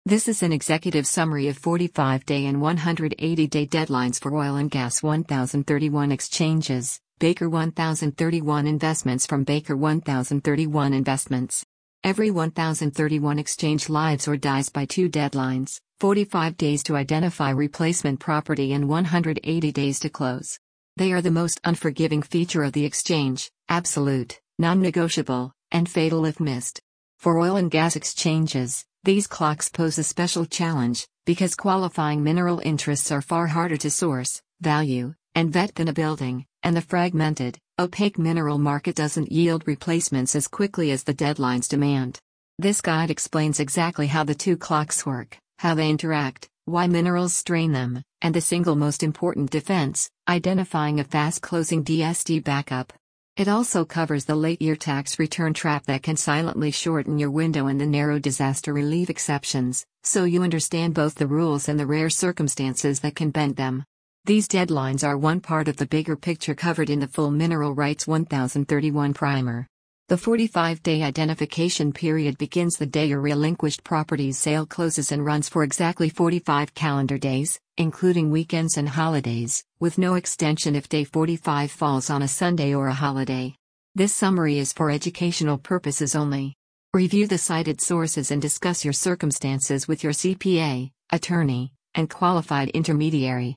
This is an executive summary of 45-day and 180-day deadlines for oil and gas 1031 exchanges, Baker 1031 investments from Baker 1031 Investments. Every 1031 exchange lives or dies by two deadlines, 45 days to identify replacement property and 180 days to close. They are the most unforgiving feature of the exchange, absolute, non-negotiable, and fatal if missed. For oil and gas exchanges, these clocks pose a special challenge, because qualifying mineral interests are far harder to source, value, and vet than a building, and the fragmented, opaque mineral market doesn't yield replacements as quickly as the deadlines demand. This guide explains exactly how the two clocks work, how they interact, why minerals strain them, and the single most important defense, identifying a fast-closing DST backup. It also covers the late-year tax return trap that can silently shorten your window and the narrow disaster relief exceptions, so you understand both the rules and the rare circumstances that can bend them. These deadlines are one part of the bigger picture covered in the full Mineral Rights 1031 primer. The 45-day identification period begins the day your relinquished property's sale closes and runs for exactly 45 calendar days, including weekends and holidays, with no extension if day 45 falls on a Sunday or a holiday. This summary is for educational purposes only. Review the cited sources and discuss your circumstances with your CPA, attorney, and qualified intermediary.